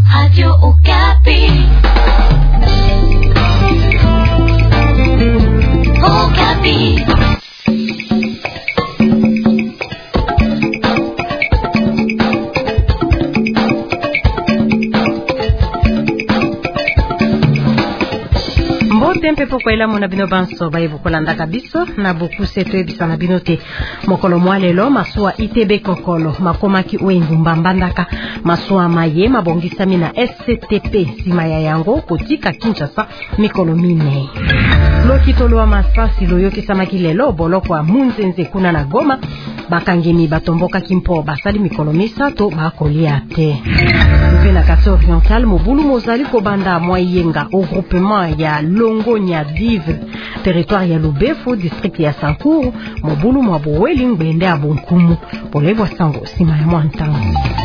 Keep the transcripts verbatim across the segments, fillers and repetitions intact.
Radio Okapi. Okapi. Tempe poko ela mona bino banso ba evo kolanda kabiso na boku seto ebisa na binote mokolo mwalelo masua I T B kokolo makomaki oengu mbambandaka masua maye mabongisami na S C T P sima ya yango kotika Kinshasa mikolo mine lokitolo wa masasi loyoki samaki lelo boloko wa munzenze kuna na Goma bakangemi batomboka kimpo basali mikolo misato bakolia te mpe na kati oriental mobulu mozali kobanda mwayenga au groupement ya Longonya Dive territoire ya Lubefu district ya Sankuru mobulu mwa Boweli ngbende abonkumu polebwa sango sima ya mwantango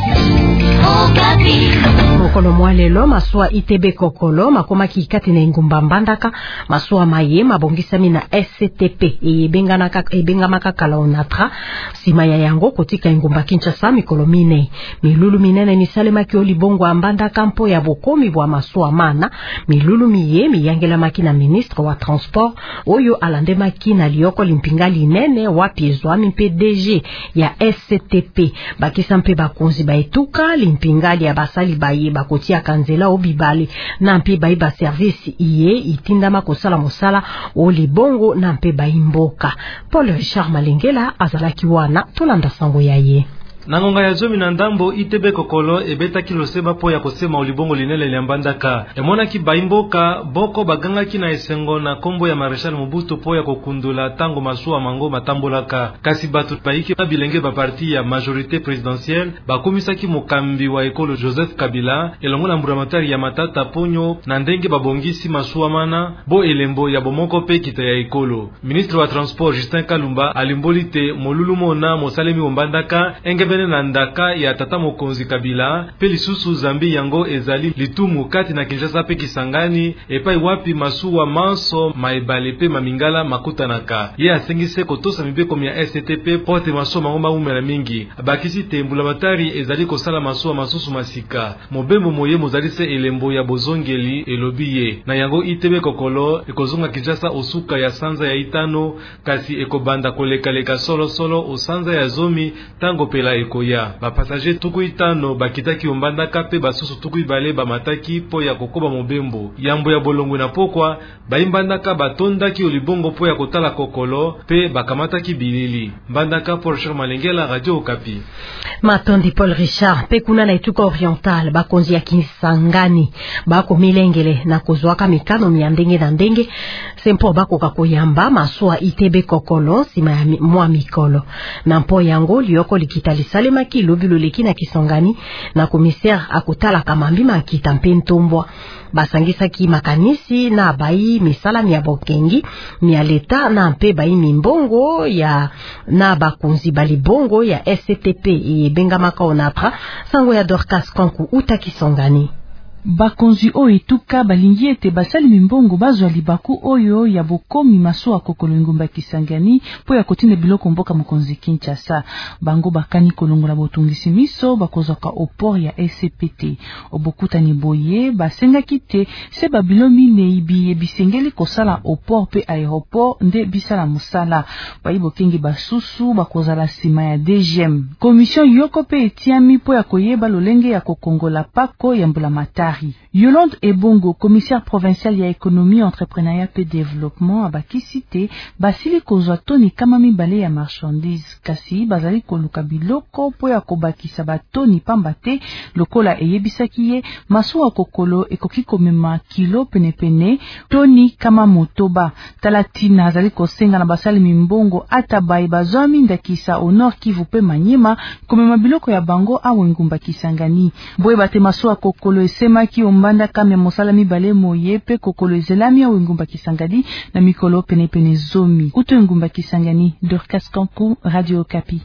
mokolo mwalelo masua I T B kokolo makomaki ikati na ingumba mbandaka masua maye mabongisami na S C T P ebenganaka ebengamaka kala onatra sima ya yango kotika ingumba Kinshasa mikolo mine milulu minene misalema ki olibongo ambandaka mpo ya bokomi bwa masua mana milulu miye miyangela makina ministre wa transport oyo alande makina lioko limpingali nene wapi ezwami mpe D G ya S C T P bakisa mpe bakonzi baetuka limpingali ya basali baye bakotia kanzela obibale na mpe bayi ba service iye itindama kosala mosala olibongo na mpe bayimboka Paul Richard Malengela azalaki wana tolanda sango yaye Nangonga ya zomi na ndambo I T B kokolo ebeta kilo seba po ya kosema olibongo linele liambandaka. Emona ki baimboka boko baganga ki na esengo na kombo ya Marechal Mobutu po ya kokundula tango masua mango matambolaka. Kasi batu baiki na bilenge ba parti ya majorité présidentielle bakomisa ki mokambi wa ekolo Joseph Kabila elongo na mburamatari ya Matata Ponyo na ndenge babongisi masua mana bo elembo ya bomoko pe kita ya ekolo. Ministre wa transport Justin Kalumba alimbolite molulu mona mosalemi ombandaka enge bene na ndaka ya tata mokonzi Kabila pe lisusu zambi yango ezali litumu kati na Kinshasa pe Kisangani epai wapi masuwa manso maebale pe mamingala makutanaka ye asengise kotosa mibeko ya S C T P pote masuwa mangomba umela mingi bakisi tembula matari ezali kosala masuwa masusu masika mobembo moye mozali se elembo ya bozongeli elobiye na yango I T B kokolo ekozonga Kinshasa osuka ya sanza ya itano kasi ekobanda kolekaleka solo solo osanza ya zomi tango pela ekoya ba passager tuku itano bakitaki ombandaka pe basusu tuku ibale bamataki po ya kokoba mobembo yambo ya bolongo na pokwa baimbandaka batondaki olibongo po ya kotala kokolo pe bakamataki bilili mbandaka Paul Richard Malengela Radio Okapi matondi Paul Richard pe kuna na etuka oriental bakonzi ya Kisangani bako milengele na kozwaka mikano miandenge na ndenge sempo bako kakoyamba masua I T B kokolo sima ya mwa mikolo na mpo yango lioko likitali salema ki lobilo leki na Kisangani na commissaire akutala kamambi makita mpentombwa basangisa ki makanisi na bayi misala ya bokengi ya leta na mpe bayi mimbongo ya na bakunzi balibongo ya S C T P e bengamaka onatra sango ya Dorcas Kanku uta Kisangani bakonzi oyo etuka balingi ete basali mimbongo bazwa libaku oyo ya bokomi masua kokolo ngumba Kisangani po ya kotina biloko mboka mokonzi Kinshasa bango bakani kolongola botungisi miso bakozaka opor ya S C P T obokutani boye basenga kite se babilomi neibi ebisengeli kosala opor pe aéroport nde bisala musala bayibokengi basusu bakozala sima ya D G M commission yoko pe etiami po ya koyeba lolenge ya kokongola pako ya mbulamatari Yolande Ebongo, commissaire provincial ya économie, entrepreneuriat et développement, abakisite, basili kozwa toni kama mibale ya marchandise, kasi bazali koluka biloko po ya kobakisa batoni pambate, lokola eyebisaki ye, masuwa kokolo ekoki komema kilo penepene, toni kama motoba, talatina azali kosenga na basali mimbongo, atabai bazwami ndakisa au nord Kivu pe Manyema, komema biloko ya bango awe ngumba Kisangani. Boye bate masuwa kokolo esema ki ombanda kame mosala mibale moye pe kokolo ezelami awe ngumba Kisangani na mikolo pene pene zomi. Uto ngumba Kisangani, Dorcas Kanku, Radio Okapi.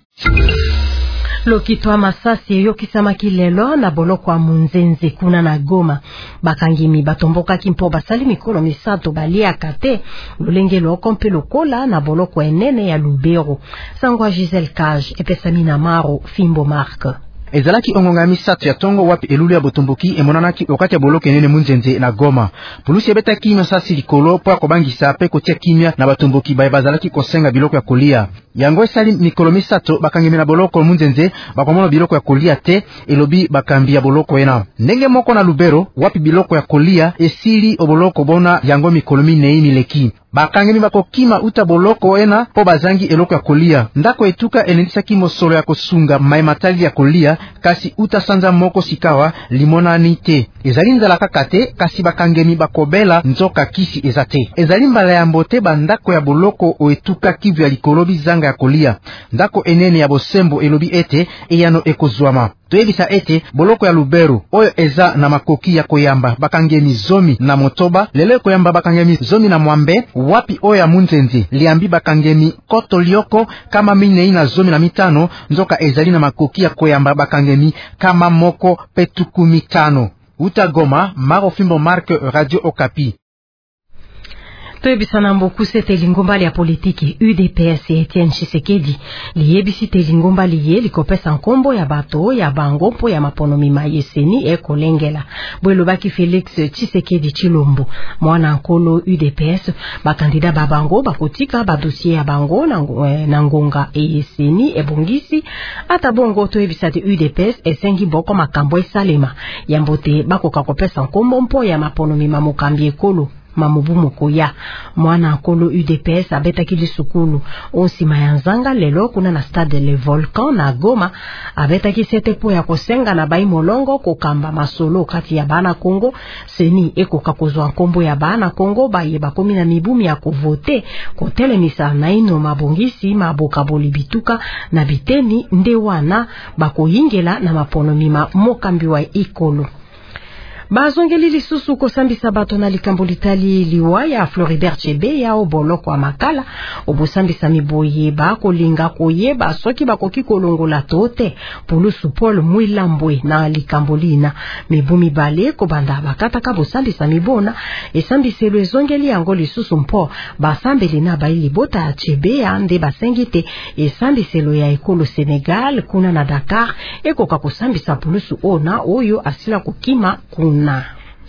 Lokitwa masasi yokisamaki lelo na boloko wa munzenze kuna na Goma bakangimi batomboka kimpo basali mikolo misato balia kate lolenge loko mpe lokola na boloko enene ya Lubero sangwa Giselle Cage epesami na Maro Fimbo Mark ezalaki ongonga misato ya tongo wapi elulu ya botomboki emonanaki okati ya boloko enene munzenze na Goma. Polisi ebetaki masasi likolo po akobangisa pe kotia kimia na batomboki baye bazalaki kosenga biloko ya kolia. Yango esali mikolo misato bakangemi na boloko munzenze bakomona biloko ya kolia te elobi bakambi ya boloko ena. Ndenge moko na Lubero wapi biloko ya kolia esili oboloko bona yango mikolo minei mileki. Bakangemi bakokima uta boloko ena po bazangi eloko ya kolia. Ndako etuka elendisaki mosolo ya kosunga mai matali ya kolia kasi uta sanza moko sikawa limonani te. Ezali nzala kaka te kasi bakangemi bakobela nzoka kisi ezate. Ezali mbala ya mbote bandako ya boloko oetuka Kivu ya likolo bizanga ya kolia. Ndako enene ya bosembo elobi ete eyano ekozwama. Toyebisa ete boloko ya Lubero oyo eza na makoki ya koyamba bakangemi zomi na motoba, lele koyamba bakangemi zomi na mwambe, wapi oyo ya munzenze liambi bakangemi koto lioko kama minei na zomi na mitano, nzoka ezali na makoki ya koyamba bakangemi kama moko petuku mitano. Uta Goma, Maro Fimbo Mark, Radio Okapi. Toyebisa na mbokuse telingomba ya politiki U D P S Etienne Tshisekedi liyebisi telingomba liye likopesa nkombo ya bato ya bango po ya maponomi mayeseni ekolengela. Bwelobaki Felix Tshisekedi Chilombo mwana nkolo U D P S bakandida babango bakotika badossier ya bango na ngonga eyeseni ebongisi ata bongo. Toyebisa te U D P S esengi boko makambo esalema yambote bakoka kopesa nkombo mpo ya maponomi mamokambi ekolo mamubumu koya. Mwana nkolo U D P S abetaki lisukulu onsima ya nzanga lelo kuna na stade Le Volcan na Goma. Abetaki sete po ya kosenga na bai molongo kokamba masolo kati ya bana Kongo seni ekoka kozwa nkombo ya bana Kongo baye bakomi na mibumi ya kovote kotelemisa na ino mabongisi maboka bolibituka na biteni nde wana bakoyingela na maponomi ma mokambi wa ikolo. Bazongeli lisusu kosambisa bato na likambo litali liwa ya Floribert Chebe ya oboloko wa makala obosambisa miboye ba kolinga koyeba soki bakoki kolongola tote polusu Paul Mwilambwe na likambo lina mibumi bale kobanda bakataka bosambisa mibona esambiselo ezongeli yango lisusu mpo basambeli na baili bota ya Chebe ya nde basengite esambiselo ya ekolo Senegal kuna na Dakar ekoka kosambisa polusu ona oyo asila kokima kuna na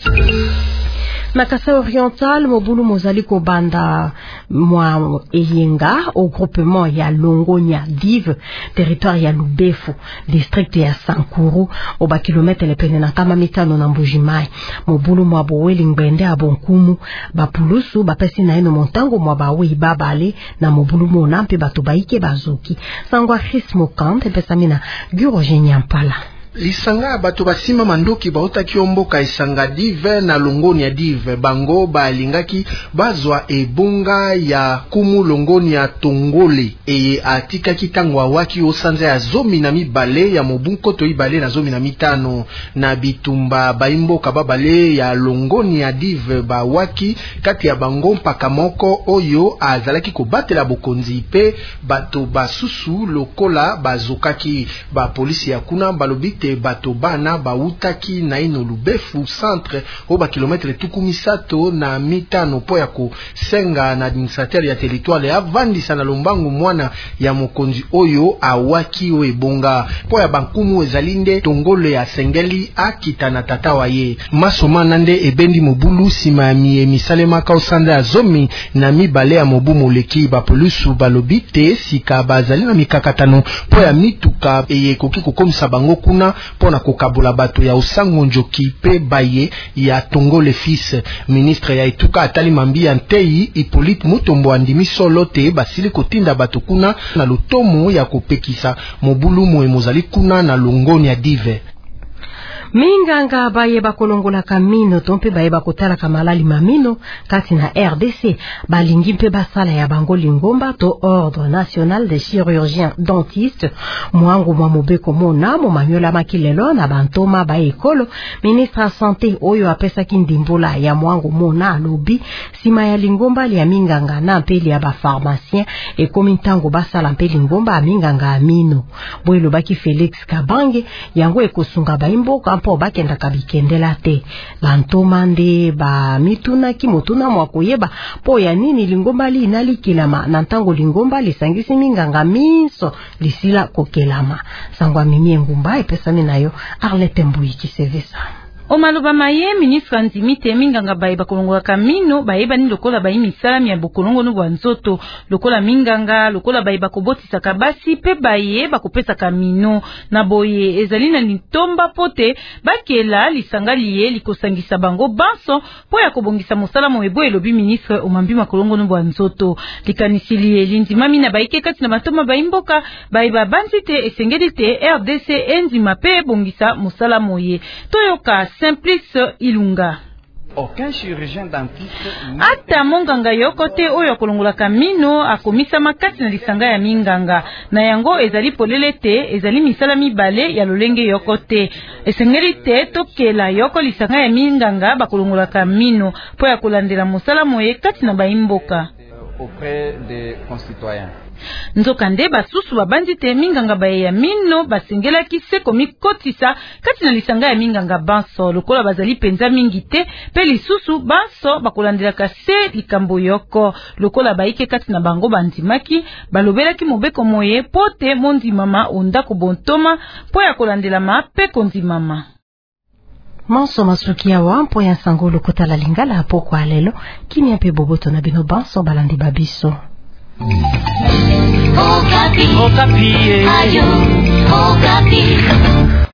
na Kasai Oriental mobulu mozali ko banda mwa eyenga au groupement ya Longonia Dive territoire ya Lubefu district ya Sankuru oba kilometre pene na kama mitano na Mbujimai. Mobulu mwa boweli ngbende abonkumu bapulusu bapesi na eno montango mwa bawe babale na mobulu mona mpe bato baike bazuki sangwa Chris Mokante pesa mina Guro Jenyampala. Lisanga bato basima mandoki baotaki omboka esanga Dive na Longoni ya Dive bango balingaki bazwa ebunga ya kumu Longoni ya Tongole eye atikaki tango awaki osanza ya zomi na mibale ya mobunko to ibale na zomi na mitano na bitumba baimboka babale ya Longoni ya Dive bawaki kati ya bango mpaka moko oyo azalaki kobatela bokonzi pe bato basusu lokola bazokaki ba polisi ya kuna balobite bato bana bautaki na ino Lubefu centre oba kilometre tuku misato na mitano po ya kosenga na administrateur ya territoire ya vandisa na lombangu mwana ya mokonzi oyo awaki o ebonga po ya bankumu ezalinde Tongole ya sengeli akita na tata waye masoma nande ebendi mobulu sima ya mie misalema ka osanda ya zomi na mibale ya mobu moleki ba polusu balobite sika bazali na mikakatano po ya mituka eye koki kokomisa bango kuna pona kokabola bato ya osango njoki pe baye ya Tongole fils. Ministre ya etuka atali mambi ya Ntei Hippolyte Mutombo andimi solo te basili kotinda bato kuna na lotomo ya kopekisa mobulu mwe mozali kuna na Longoni ya Dive. Minganga baye bakolongola kamino tompe baye bakotala kamalali mamino kati na R D C balingi mpe basala ya bango lingomba to Ordre National des Chirurgiens Dentistes mwangu mwa mobeko mona mo manyola makilelo na bantoma baye ekolo. Ministre ya Santé oyo apesa kindimbola ya mwangu mona lobi sima ya lingomba ya minganga na mpeli ya ba pharmacien e komintango basala mpeli lingomba minganga amino bwelo baki Felix Kabange yango ekosunga baimboka lingomba mpo bakenda kabikendela te. Bantoma nde ba mituna ki motuna mwa koyeba po ya nini lingomba li inalikilama na ntango lingomba lisangisi minganga miso lisila kokelama. Sangwa mimi engumba epesami nayo Arlette Mbui Kisevesa. Omaloba maye ministre Nzimite minganga baye bakolongola kamino baye bani lokola baye misalami ya bokolongo no bwanzoto lokola minganga lokola baye bakobotisa kabasi pe baye bakopesa kamino na boye ezali na litomba pote bakela lisanga liye likosangisa bango banso po ya kobongisa mosala moebo elobi ministre omambi makolongo no bwanzoto likanisili lindimami na baye kekati na matoma baye mboka baye babanzite esengeli te R D C enzima pe bongisa mosala moye toyoka Simplice Ilunga. Aucun chirurgien dentiste ata monganga yoko te oyo akolongola kamino akomisa makati na lisanga ya minganga na yango ezali polele te ezali misala mibale ya lolenge yoko te esengeli te tokela yoko lisanga ya minganga bakolongola kamino po ya kolandela mosala moye kati na baimboka auprès des concitoyens. Nzokande basusu babandi te minganga baye ya mino basengelaki se komikotisa kati na lisanga ya minganga banso lokola bazali penza mingi te pe lisusu banso bakolandelaka se likambo yoko lokola baike kati na bango bandimaki balobelaki mobeko moye pote mondimama ondako bontoma po ya kolandelama pe kondimama. Manso masuki ya wampo ya sango lokota la lingala hapo kwa lelo kini ya pe boboto na bino banso balandi babiso. Okapi. Okapi. Ayo, Okapi.